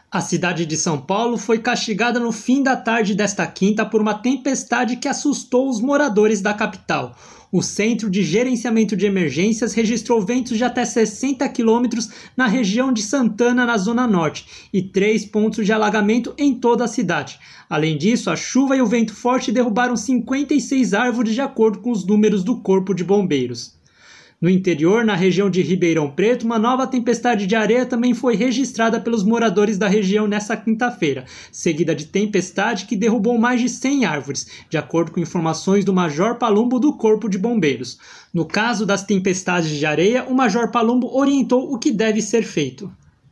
A cidade de São Paulo foi castigada no fim da tarde desta quinta por uma tempestade que assustou os moradores da capital. O Centro de Gerenciamento de Emergências registrou ventos de até 60 km na região de Santana, na Zona Norte, e 3 pontos de alagamento em toda a cidade. Além disso, a chuva e o vento forte derrubaram 56 árvores, de acordo com os números do Corpo de Bombeiros. No interior, na região de Ribeirão Preto, uma nova tempestade de areia também foi registrada pelos moradores da região nesta quinta-feira, seguida de tempestade que derrubou mais de 100 árvores, de acordo com informações do Major Palumbo do Corpo de Bombeiros. No caso das tempestades de areia, o Major Palumbo orientou o que deve ser feito.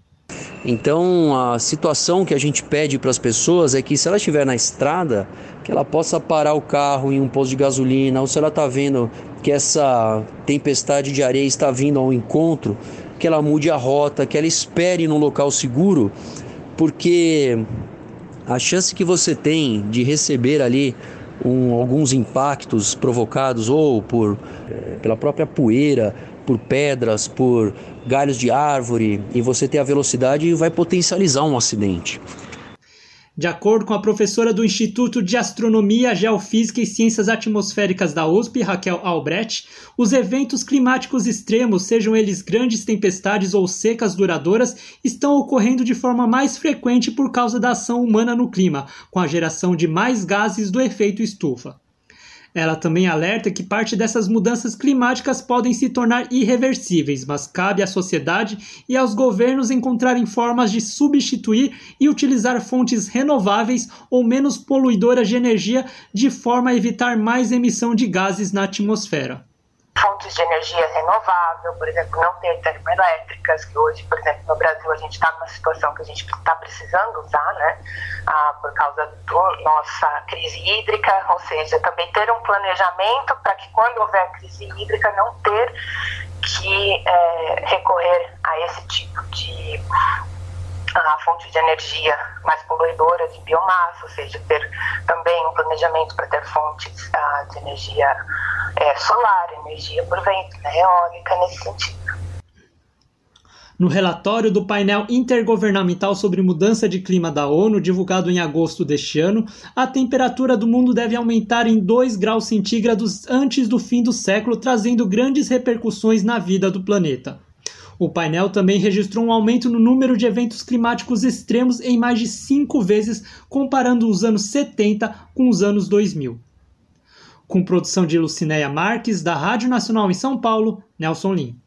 Então, a situação que a gente pede para as pessoas é que, se ela estiver na estrada, que ela possa parar o carro em um posto de gasolina, ou se ela está vendo que essa tempestade de areia está vindo ao encontro, que ela mude a rota, que ela espere num local seguro, porque a chance que você tem de receber ali alguns impactos provocados ou pela própria poeira, por pedras, por galhos de árvore, e você ter a velocidade vai potencializar um acidente. De acordo com a professora do Instituto de Astronomia, Geofísica e Ciências Atmosféricas da USP, Raquel Albrecht, os eventos climáticos extremos, sejam eles grandes tempestades ou secas duradouras, estão ocorrendo de forma mais frequente por causa da ação humana no clima, com a geração de mais gases do efeito estufa. Ela também alerta que parte dessas mudanças climáticas podem se tornar irreversíveis, mas cabe à sociedade e aos governos encontrarem formas de substituir e utilizar fontes renováveis ou menos poluidoras de energia de forma a evitar mais emissão de gases na atmosfera. Fontes de energia renovável, por exemplo, não ter termoelétricas, que hoje, por exemplo, no Brasil a gente está numa situação que a gente está precisando usar, né, por causa da nossa crise hídrica, ou seja, também ter um planejamento para que quando houver crise hídrica não ter que recorrer a esse tipo de fonte de energia mais poluidora de biomassa, ou seja, ter também um planejamento para ter fontes de energia solar, energia por vento, né, eólica, nesse sentido. No relatório do painel intergovernamental sobre mudança de clima da ONU, divulgado em agosto deste ano, a temperatura do mundo deve aumentar em 2 graus centígrados antes do fim do século, trazendo grandes repercussões na vida do planeta. O painel também registrou um aumento no número de eventos climáticos extremos em mais de 5 vezes, comparando os anos 70 com os anos 2000. Com produção de Lucinéia Marques, da Rádio Nacional em São Paulo, Nelson Lim.